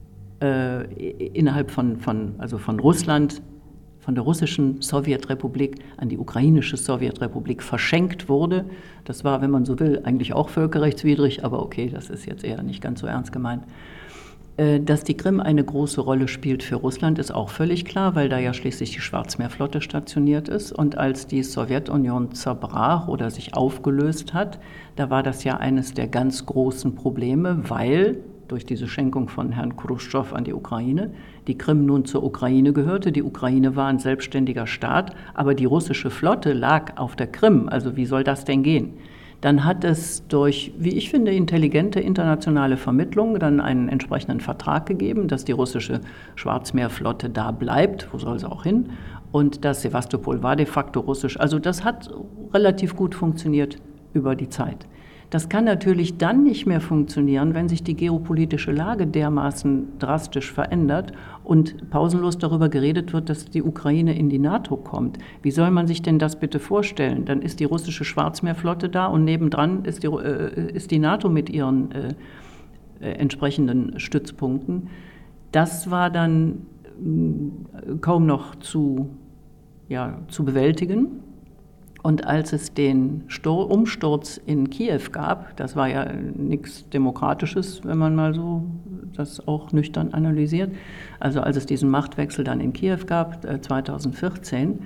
innerhalb von Russland, von der russischen Sowjetrepublik an die ukrainische Sowjetrepublik verschenkt wurde. Das war, wenn man so will, eigentlich auch völkerrechtswidrig, aber okay, das ist jetzt eher nicht ganz so ernst gemeint. Dass die Krim eine große Rolle spielt für Russland, ist auch völlig klar, weil da ja schließlich die Schwarzmeerflotte stationiert ist. Und als die Sowjetunion zerbrach oder sich aufgelöst hat, da war das ja eines der ganz großen Probleme, weil durch diese Schenkung von Herrn Chruschtschow an die Ukraine die Krim nun zur Ukraine gehörte. Die Ukraine war ein selbstständiger Staat, aber die russische Flotte lag auf der Krim. Also wie soll das denn gehen? Dann hat es durch, wie ich finde, intelligente internationale Vermittlung dann einen entsprechenden Vertrag gegeben, dass die russische Schwarzmeerflotte da bleibt, wo soll sie auch hin, und dass Sewastopol war de facto russisch. Also das hat relativ gut funktioniert über die Zeit. Das kann natürlich dann nicht mehr funktionieren, wenn sich die geopolitische Lage dermaßen drastisch verändert und pausenlos darüber geredet wird, dass die Ukraine in die NATO kommt. Wie soll man sich denn das bitte vorstellen? Dann ist die russische Schwarzmeerflotte da und nebendran ist die NATO mit ihren entsprechenden Stützpunkten. Das war dann kaum noch zu bewältigen. Und als es den Umsturz in Kiew gab, das war ja nichts Demokratisches, wenn man mal so das auch nüchtern analysiert, also als es diesen Machtwechsel dann in Kiew gab, 2014,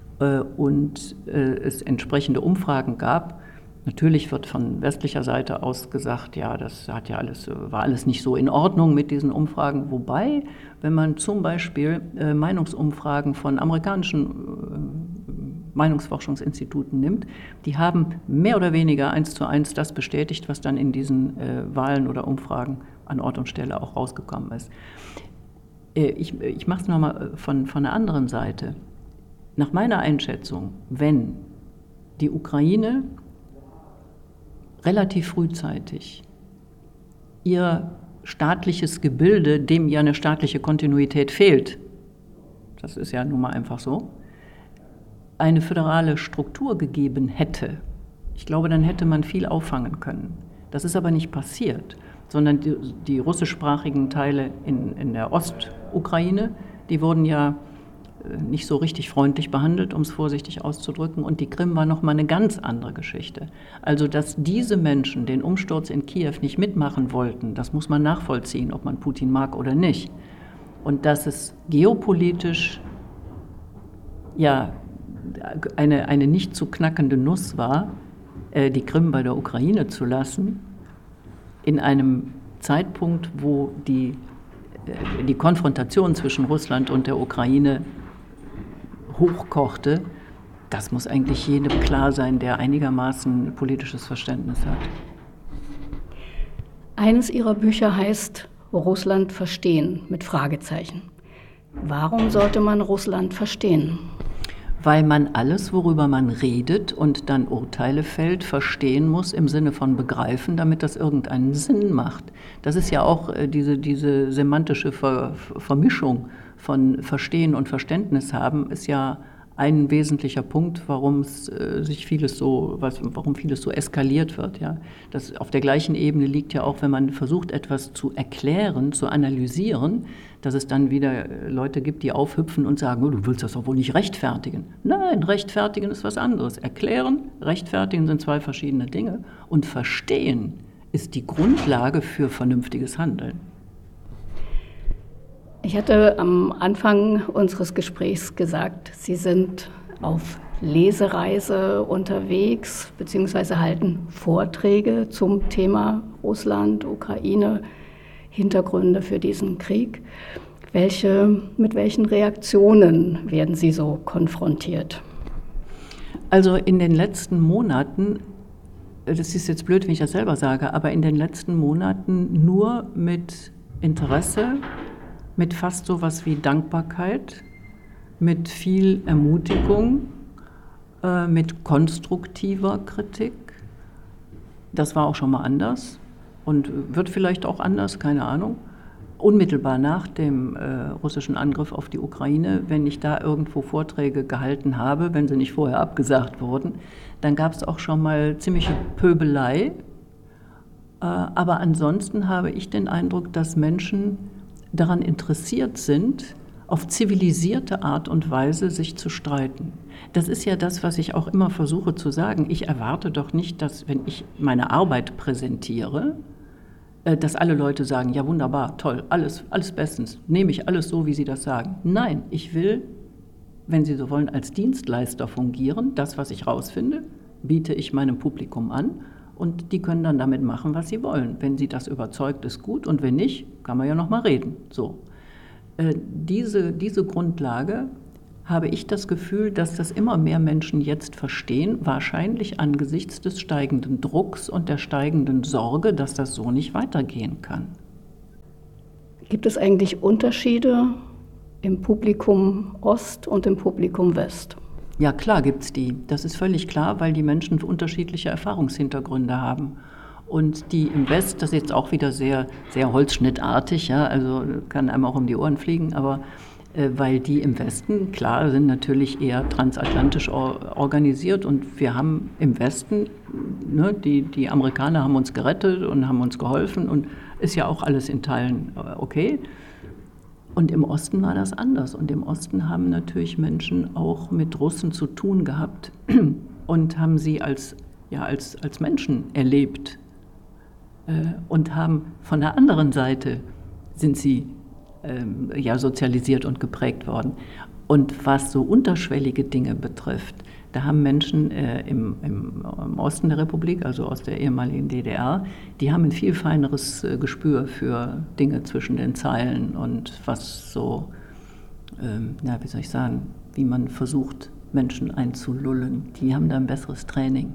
und es entsprechende Umfragen gab, natürlich wird von westlicher Seite aus gesagt, ja, das war alles nicht so in Ordnung mit diesen Umfragen. Wobei, wenn man zum Beispiel Meinungsumfragen von amerikanischen Meinungsforschungsinstituten nimmt, die haben mehr oder weniger 1:1 das bestätigt, was dann in diesen Wahlen oder Umfragen an Ort und Stelle auch rausgekommen ist. Ich mache es nochmal von der anderen Seite. Nach meiner Einschätzung, wenn die Ukraine relativ frühzeitig ihr staatliches Gebilde, dem ja eine staatliche Kontinuität fehlt, das ist ja nun mal einfach so, eine föderale Struktur gegeben hätte, ich glaube, dann hätte man viel auffangen können. Das ist aber nicht passiert, sondern die russischsprachigen Teile in der Ostukraine, die wurden ja nicht so richtig freundlich behandelt, um es vorsichtig auszudrücken. Und die Krim war nochmal eine ganz andere Geschichte. Also, dass diese Menschen den Umsturz in Kiew nicht mitmachen wollten, das muss man nachvollziehen, ob man Putin mag oder nicht. Und dass es geopolitisch ja eine nicht zu knackende Nuss war, die Krim bei der Ukraine zu lassen, in einem Zeitpunkt, wo die Konfrontation zwischen Russland und der Ukraine hochkochte, das muss eigentlich jedem klar sein, der einigermaßen politisches Verständnis hat. Eines Ihrer Bücher heißt Russland verstehen mit Fragezeichen. Warum sollte man Russland verstehen? Weil man alles, worüber man redet und dann Urteile fällt, verstehen muss im Sinne von begreifen, damit das irgendeinen Sinn macht. Das ist ja auch diese semantische Vermischung von Verstehen und Verständnis haben, ist ja ein wesentlicher Punkt, warum vieles so eskaliert wird. Ja. Das auf der gleichen Ebene liegt ja auch, wenn man versucht, etwas zu erklären, zu analysieren, dass es dann wieder Leute gibt, die aufhüpfen und sagen, oh, du willst das doch wohl nicht rechtfertigen. Nein, rechtfertigen ist was anderes. Erklären, rechtfertigen sind zwei verschiedene Dinge. Und verstehen ist die Grundlage für vernünftiges Handeln. Ich hatte am Anfang unseres Gesprächs gesagt, Sie sind auf Lesereise unterwegs, beziehungsweise halten Vorträge zum Thema Russland, Ukraine, Hintergründe für diesen Krieg. Mit welchen Reaktionen werden Sie so konfrontiert? Also in den letzten Monaten, das ist jetzt blöd, wenn ich das selber sage, aber in den letzten Monaten nur mit Interesse, mit fast sowas wie Dankbarkeit, mit viel Ermutigung, mit konstruktiver Kritik. Das war auch schon mal anders und wird vielleicht auch anders, keine Ahnung. Unmittelbar nach dem russischen Angriff auf die Ukraine, wenn ich da irgendwo Vorträge gehalten habe, wenn sie nicht vorher abgesagt wurden, dann gab es auch schon mal ziemliche Pöbelei. Aber ansonsten habe ich den Eindruck, dass Menschen daran interessiert sind, auf zivilisierte Art und Weise sich zu streiten. Das ist ja das, was ich auch immer versuche zu sagen. Ich erwarte doch nicht, dass, wenn ich meine Arbeit präsentiere, dass alle Leute sagen, ja wunderbar, toll, alles bestens, nehme ich alles so, wie Sie das sagen. Nein, ich will, wenn Sie so wollen, als Dienstleister fungieren. Das, was ich rausfinde, biete ich meinem Publikum an und die können dann damit machen, was sie wollen. Wenn sie das überzeugt, ist gut und wenn nicht, kann man ja noch mal reden. So. Diese Grundlage habe ich das Gefühl, dass das immer mehr Menschen jetzt verstehen, wahrscheinlich angesichts des steigenden Drucks und der steigenden Sorge, dass das so nicht weitergehen kann. Gibt es eigentlich Unterschiede im Publikum Ost und im Publikum West? Ja, klar gibt's die. Das ist völlig klar, weil die Menschen unterschiedliche Erfahrungshintergründe haben. Und die im West, das ist jetzt auch wieder sehr, sehr holzschnittartig, ja, also kann einem auch um die Ohren fliegen, aber weil die im Westen, klar, sind natürlich eher transatlantisch organisiert und wir haben im Westen, ne, die Amerikaner haben uns gerettet und haben uns geholfen und ist ja auch alles in Teilen okay. Und im Osten war das anders und im Osten haben natürlich Menschen auch mit Russen zu tun gehabt und haben sie als Menschen erlebt und haben von der anderen Seite sind sie sozialisiert und geprägt worden. Und was so unterschwellige Dinge betrifft, da haben Menschen im Osten der Republik, also aus der ehemaligen DDR, die haben ein viel feineres Gespür für Dinge zwischen den Zeilen und was so, wie soll ich sagen, wie man versucht, Menschen einzulullen. Die haben da ein besseres Training.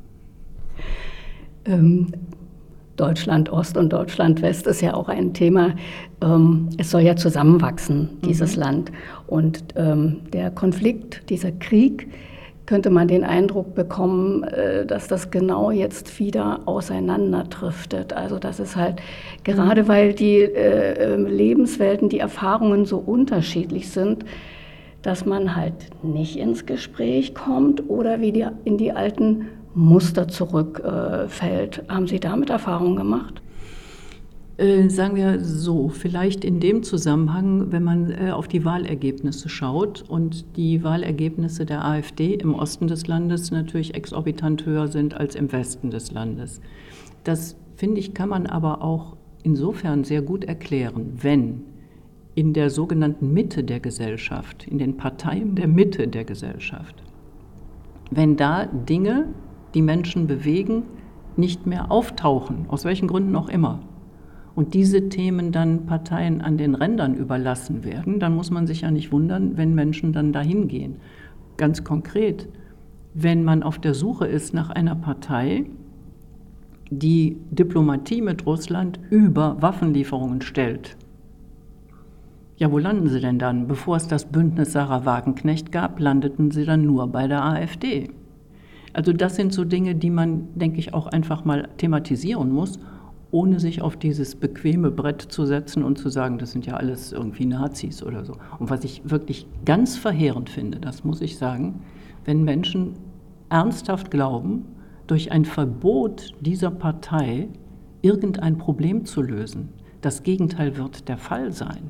Deutschland Ost und Deutschland West ist ja auch ein Thema. Es soll ja zusammenwachsen, dieses Land. Und der Konflikt, dieser Krieg, könnte man den Eindruck bekommen, dass das genau jetzt wieder auseinanderdriftet. Also das ist halt, gerade weil die Lebenswelten, die Erfahrungen so unterschiedlich sind, dass man halt nicht ins Gespräch kommt oder wie in die alten Muster zurückfällt. Haben Sie damit Erfahrungen gemacht? Sagen wir so, vielleicht in dem Zusammenhang, wenn man auf die Wahlergebnisse schaut und die Wahlergebnisse der AfD im Osten des Landes natürlich exorbitant höher sind als im Westen des Landes. Das, finde ich, kann man aber auch insofern sehr gut erklären, wenn in der sogenannten Mitte der Gesellschaft, in den Parteien der Mitte der Gesellschaft, wenn da Dinge, die Menschen bewegen, nicht mehr auftauchen, aus welchen Gründen auch immer, und diese Themen dann Parteien an den Rändern überlassen werden, dann muss man sich ja nicht wundern, wenn Menschen dann dahin gehen. Ganz konkret, wenn man auf der Suche ist nach einer Partei, die Diplomatie mit Russland über Waffenlieferungen stellt. Ja, wo landen Sie denn dann? Bevor es das Bündnis Sarah Wagenknecht gab, landeten Sie dann nur bei der AfD. Also das sind so Dinge, die man, denke ich, auch einfach mal thematisieren muss, ohne sich auf dieses bequeme Brett zu setzen und zu sagen, das sind ja alles irgendwie Nazis oder so. Und was ich wirklich ganz verheerend finde, das muss ich sagen, wenn Menschen ernsthaft glauben, durch ein Verbot dieser Partei irgendein Problem zu lösen. Das Gegenteil wird der Fall sein.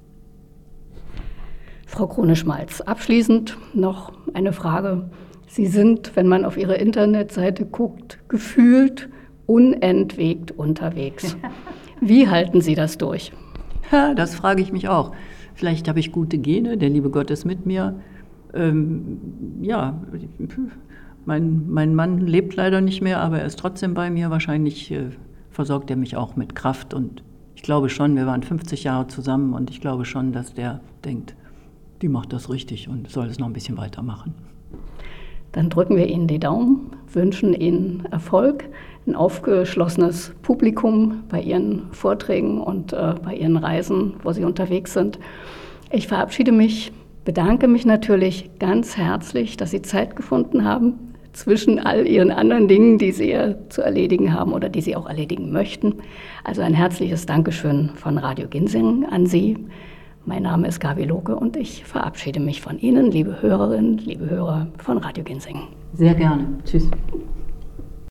Frau Krone-Schmalz, abschließend noch eine Frage. Sie sind, wenn man auf Ihre Internetseite guckt, gefühlt unentwegt unterwegs. Wie halten Sie das durch? Ja, das frage ich mich auch. Vielleicht habe ich gute Gene, der liebe Gott ist mit mir. Ja, mein Mann lebt leider nicht mehr, aber er ist trotzdem bei mir. Wahrscheinlich versorgt er mich auch mit Kraft. Und ich glaube schon, wir waren 50 Jahre zusammen und ich glaube schon, dass der denkt, die macht das richtig und soll es noch ein bisschen weitermachen. Dann drücken wir Ihnen die Daumen, wünschen Ihnen Erfolg, ein aufgeschlossenes Publikum bei Ihren Vorträgen und bei Ihren Reisen, wo Sie unterwegs sind. Ich verabschiede mich, bedanke mich natürlich ganz herzlich, dass Sie Zeit gefunden haben zwischen all Ihren anderen Dingen, die Sie zu erledigen haben oder die Sie auch erledigen möchten. Also ein herzliches Dankeschön von Radio Ginsingen an Sie. Mein Name ist Gabi Lohke und ich verabschiede mich von Ihnen, liebe Hörerinnen, liebe Hörer von Radio Ginsingen. Sehr gerne. Tschüss.